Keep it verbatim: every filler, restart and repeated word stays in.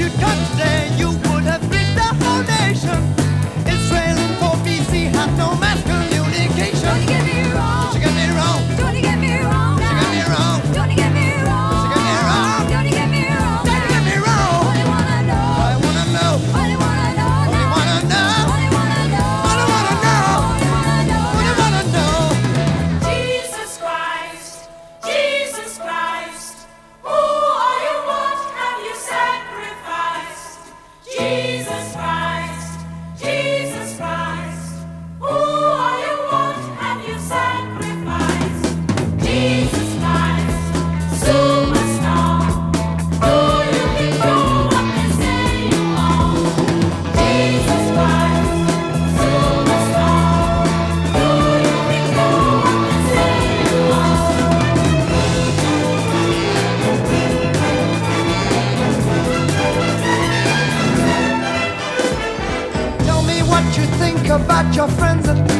you touch today, you would have reached the whole nation. Israel in four B C had no mass communication. Don't you get me wrong. She got me wrong. Don't you get me wrong. She got me wrong. Don't you get me wrong. She got me wrong. Don't you get me wrong. Don't you get me wrong. Only wanna know. I wanna know. Only wanna know. Only wanna know. Only wanna know. Only wanna know. Only wanna know. Only wanna know. Jesus Christ, Jesus Christ, who are you, what have you sacrificed? Jesus Christ, Jesus Christ, who are you, what have you sacrificed? Jesus Christ, superstar, do you think you're what they say you are? Jesus Christ, superstar, do you think you're what they say you are? Tell me what you think about your friends at